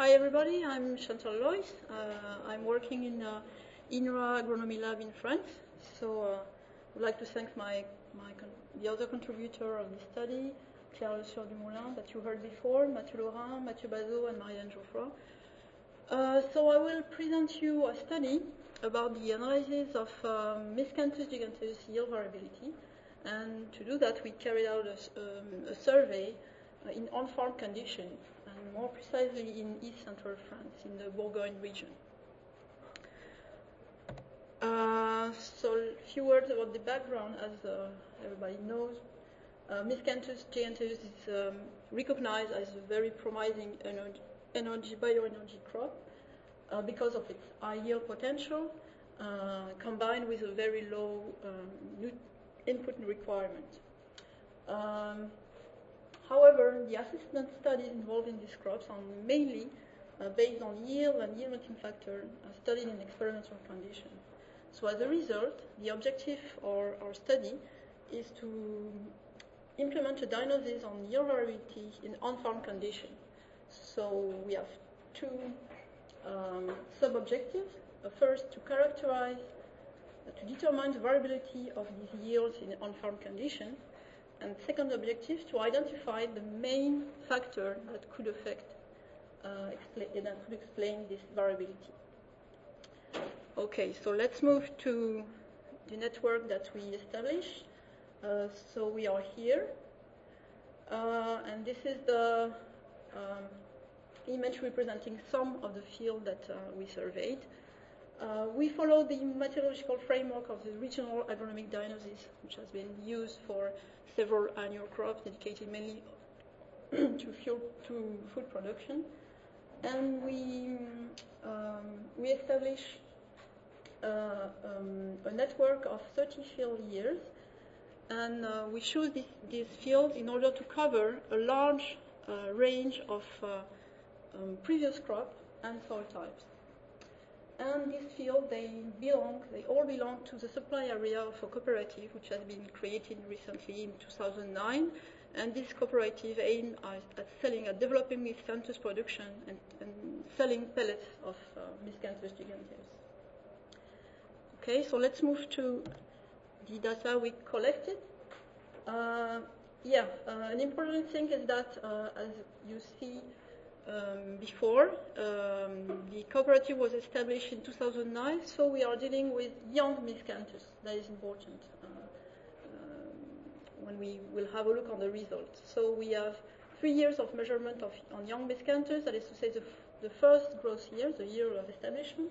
Hi everybody, I'm Chantal Lois. I'm working in INRA Agronomy Lab in France. So I'd like to thank the other contributor of this study, Claire Le Sieur du Moulin, that you heard before, Mathieu Laurin, Mathieu Bazot, and Marianne Geoffroy. So I will present you a study about the analysis of Miscanthus giganteus yield variability. And to do that, we carried out a survey in on-farm conditions, and more precisely in East Central France, in the Bourgogne region. So a few words about the background. As everybody knows, Miscanthus giganteus is recognized as a very promising bioenergy crop because of its high yield potential, combined with a very low input requirement. However, the assessment studies involving these crops are mainly based on yield and yield limiting factor studied in experimental conditions. So as a result, the objective of our study is to implement a diagnosis on yield variability in on-farm conditions. So we have two sub-objectives. First, to determine the variability of these yields in on-farm conditions. And second objective, to identify the main factor that could affect that could explain this variability. Okay, so let's move to the network that we established. So we are here, and this is the image representing some of the field that we surveyed. We follow the methodological framework of the regional agronomic diagnosis, which has been used for several annual crops dedicated mainly to food production. And we establish a network of 30 field years, and we choose this field in order to cover a large range of previous crop and soil types. And this field, they all belong to the supply area of a cooperative which has been created recently in 2009. And this cooperative aims at developing Miscanthus production and selling pellets of Miscanthus giganteus. Okay, so let's move to the data we collected. An important thing is that, as you see before, the cooperative was established in 2009, so we are dealing with young Miscanthus. That is important when we will have a look on the results. So we have 3 years of measurement on young Miscanthus, that is to say the first growth year, the year of establishment.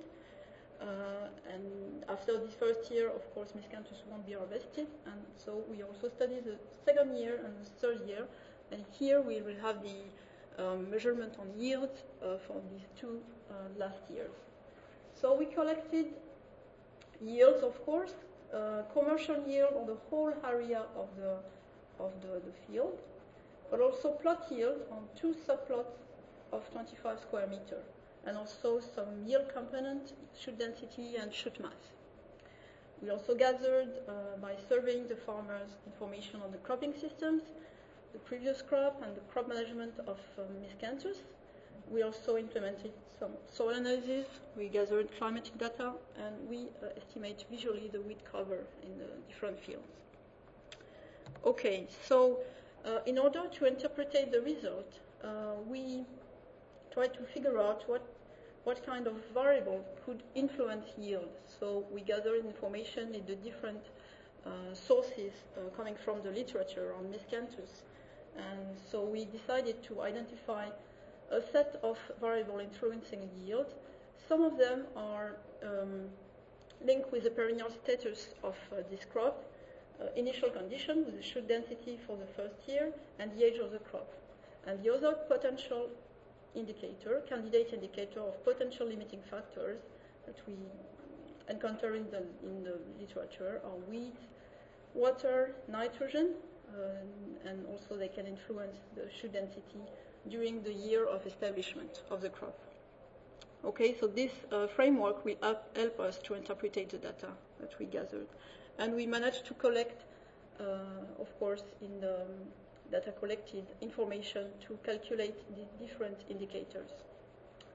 And after this first year, of course, Miscanthus won't be harvested. And so we also study the second year and the third year. And here we will have the measurement on yield for these two last years. So we collected yields, of course, commercial yield on the whole area of the field, but also plot yield on 2 subplots of 25 square meters, and also some yield component, shoot density and shoot mass. We also gathered, by surveying the farmers, information on the cropping systems, the previous crop, and the crop management of Miscanthus. We also implemented some soil analysis, we gathered climatic data, and we estimate visually the weed cover in the different fields. Okay, so in order to interpret the result, we try to figure out what kind of variable could influence yield. So we gathered information in the different sources coming from the literature on Miscanthus. And so we decided to identify a set of variables influencing yield. Some of them are linked with the perennial status of this crop, initial condition with the shoot density for the first year, and the age of the crop. And the other potential candidate indicator of potential limiting factors that we encounter in the literature are weeds, water, nitrogen, and also they can influence the shoot density during the year of establishment of the crop. Okay, so this framework will help us to interpret the data that we gathered. And we managed to collect, of course, in the data collected, information to calculate the different indicators.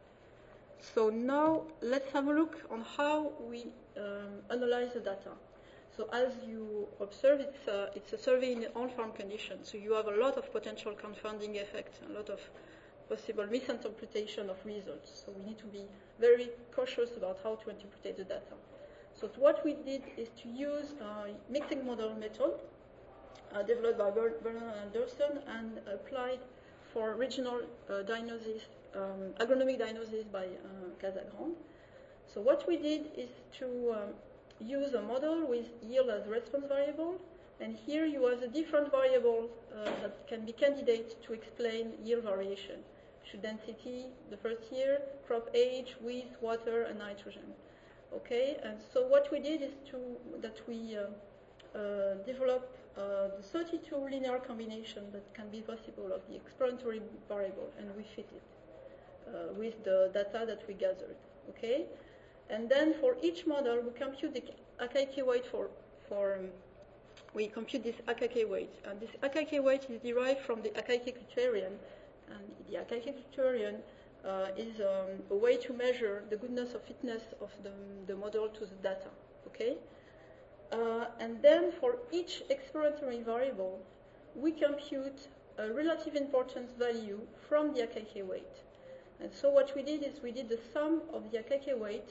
So now let's have a look on how we analyze the data. So as you observe, it's a survey in on-farm conditions. So you have a lot of potential confounding effects, a lot of possible misinterpretation of results. So we need to be very cautious about how to interpret the data. So what we did is to use a mixing model method developed by Bernard Anderson and applied for regional diagnosis, agronomic diagnosis by Casagrande. So what we did is to use a model with yield as response variable, and here you have the different variables that can be candidate to explain yield variation. Shoot density the first year, crop age, width, water, and nitrogen. Okay, and so what we did is we develop the 32 linear combination that can be possible of the explanatory variable, and we fit it with the data that we gathered. Okay, and then for each model we compute the AKK weight we compute this AKK weight, and this AKK weight is derived from the AKK criterion, and the AKK criterion is a way to measure the goodness or fitness of the model to the data. Okay, and then for each explanatory variable, we compute a relative importance value from the AKK weight. And so what we did is we did the sum of the AKK weight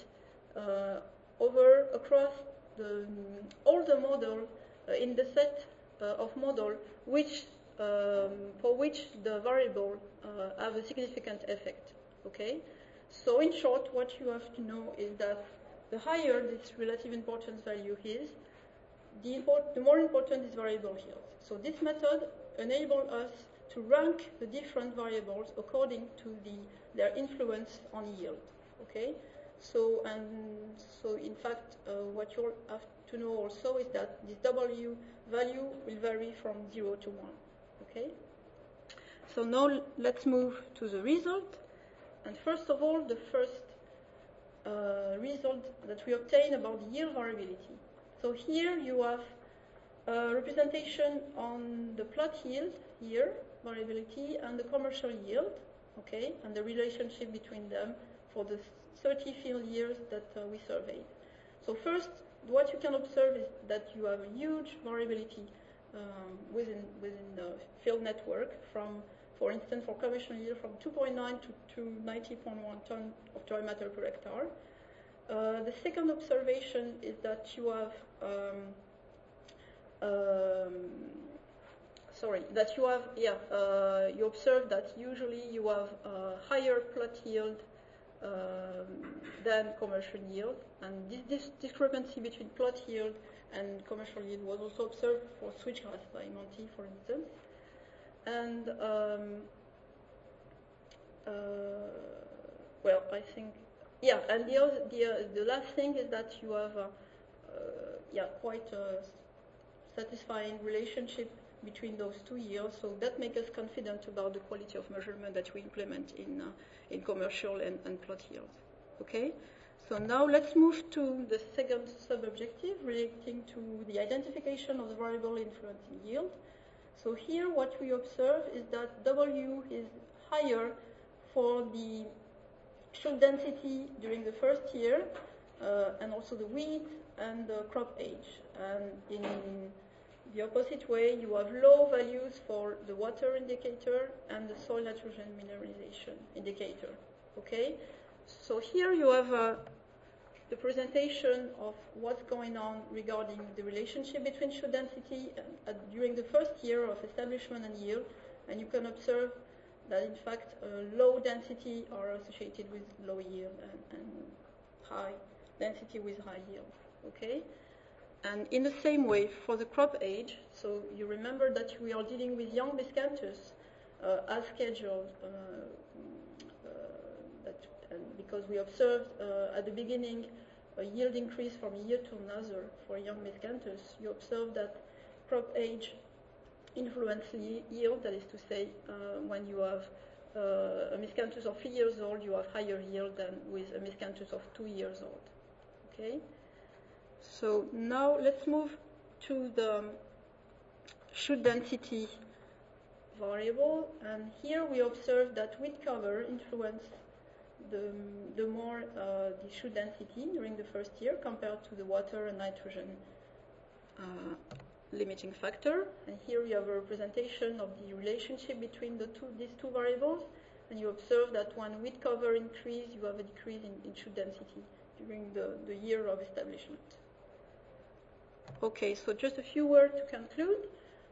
across all the model in the set of model for which the variable have a significant effect. Okay, so in short, what you have to know is that the higher this relative importance value is, the more important is variable yield. So this method enables us to rank the different variables according to their influence on yield. Okay, so in fact, what you have to know also is that this W value will vary from 0 to 1. Okay, so now let's move to the result. And first of all, the first result that we obtain about the yield variability. So here you have a representation on the plot yield here, variability, and the commercial yield, okay, and the relationship between them for the 30 field years that we surveyed. So first, what you can observe is that you have a huge variability within the field network from, for instance, for commercial yield from 2.9 to 90.1 ton of dry matter per hectare. The second observation is that you have you observe that usually you have higher plot yield than commercial yield, and this discrepancy between plot yield and commercial yield was also observed for switchgrass by Monti, for instance. And I think, and the last thing is that you have quite a satisfying relationship between those 2 years, so that makes us confident about the quality of measurement that we implement in commercial and plot yields. Okay, so now let's move to the second sub-objective relating to the identification of the variable influencing yield. So here what we observe is that W is higher for the shoot density during the first year, and also the width and the crop age. And in the opposite way, you have low values for the water indicator and the soil nitrogen mineralization indicator. Okay, so here you have the presentation of what's going on regarding the relationship between shoot density during the first year of establishment and yield, and you can observe that in fact low density are associated with low yield and high density with high yield. Okay, and in the same way for the crop age, so you remember that we are dealing with young miscanthus as scheduled, because we observed at the beginning a yield increase from a year to another for young miscanthus. You observe that crop age influences yield, that is to say, when you have a miscanthus of 3 years old, you have higher yield than with a miscanthus of 2 years old. Okay, so now let's move to the shoot density variable, and here we observe that width cover influence the more the shoe density during the first year compared to the water and nitrogen limiting factor. And here you have a representation of the relationship between these two variables. And you observe that when wheat cover increase, you have a decrease in shoe density during the year of establishment. Okay, so just a few words to conclude.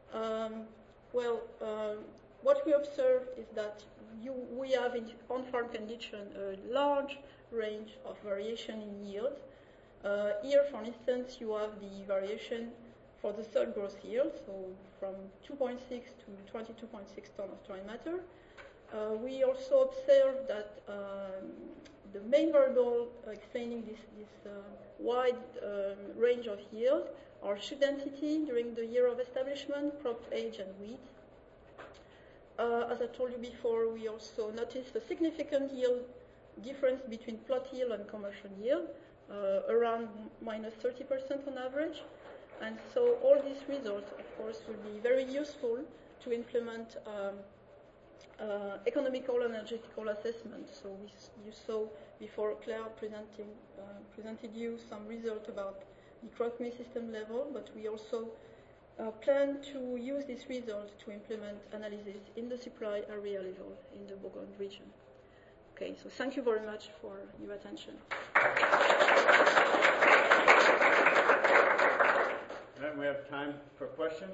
What we observe is that we have in on-farm condition a large range of variation in yield. Here, for instance, you have the variation for the third gross yield, so from 2.6 to 22.6 tons of dry matter. We also observe that the main variable explaining this wide range of yield are shoe density during the year of establishment, crop age, and weed. As I told you before, we also noticed a significant yield difference between plot yield and commercial yield, around minus 30% on average. And so all these results, of course, will be very useful to implement economical and energetical assessment. So you saw before Claire presented you some result about the crop system level, but we also plan to use this result to implement analysis in the supply area level in the Bourgogne region. Okay, so thank you very much for your attention. Then we have time for questions.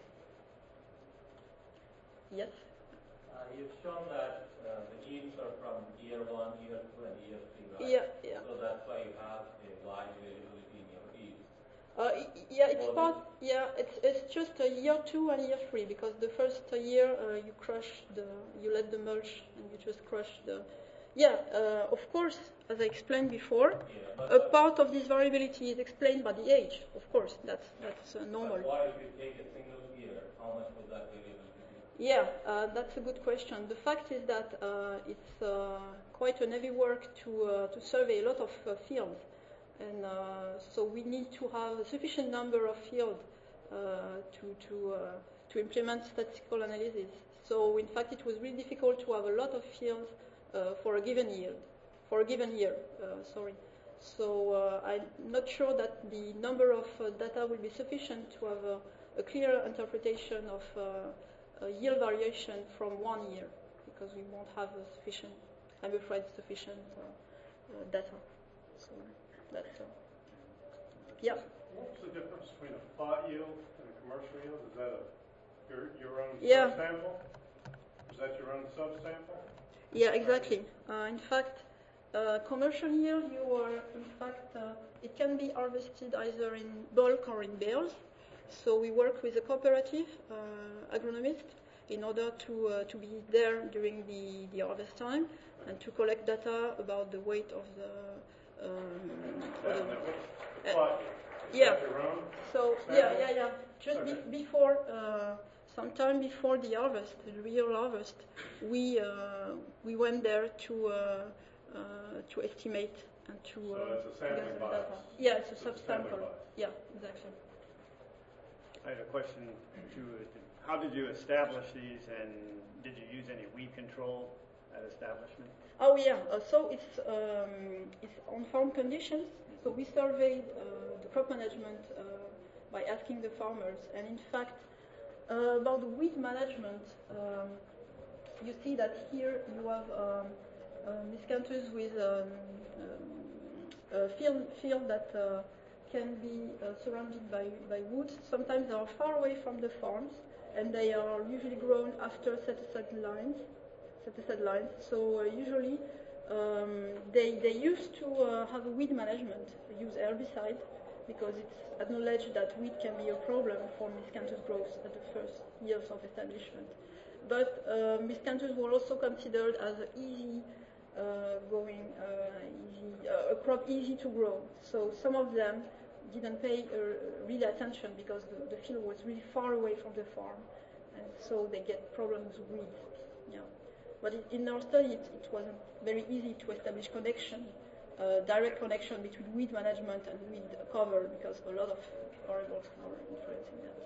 Yes. You've shown that the yields are from year 1, year 2, and year 3, right? Yeah. So that's why you have a wide variability in your yields. It's just year 2 and year 3, because the first year you let the mulch and you just crush the. Of course, as I explained before, a part of this variability is explained by the age. Of course, that's normal. But why, if you take a single year, how much would that variability be? Yeah, that's a good question. The fact is that it's quite an heavy work to survey a lot of fields, and so we need to have a sufficient number of fields to implement statistical analysis. So in fact, it was really difficult to have a lot of fields for a given year. So I'm not sure that the number of data will be sufficient to have a clear interpretation of yield variation from 1 year, because we won't have sufficient data. So that's yeah. What's the difference between a plot yield and a commercial yield? Is that your own subsample? Is that your own subsample? Yeah, exactly. In fact, commercial yield, it can be harvested either in bulk or in bales. So we work with a cooperative agronomist in order to be there during the harvest time and to collect data about the weight of the. So Just before. Sometime before the harvest, the real harvest, we went there to estimate and to. So it's a sampling bias. Yeah, it's a subsample. Yeah, exactly. I had a question too. How did you establish these, and did you use any weed control at establishment? Oh yeah. So it's on farm conditions. So we surveyed the crop management by asking the farmers, and in fact. About the weed management, you see that here you have miscanthus with a field that can be surrounded by woods. Sometimes they are far away from the farms, and they are usually grown after set-aside lines. So usually they used to have a weed management, use herbicide, because it's acknowledged that weed can be a problem for miscanthus growth at the first years of establishment. But miscanthus were also considered as a crop easy to grow. So some of them didn't pay really attention because the field was really far away from the farm, and so they get problems with weeds. Yeah. But in our study, it wasn't very easy to establish direct connection between weed management and weed cover, because a lot of variables are influencing that.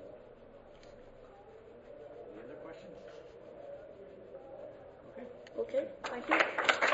Any other questions? Okay, thank you.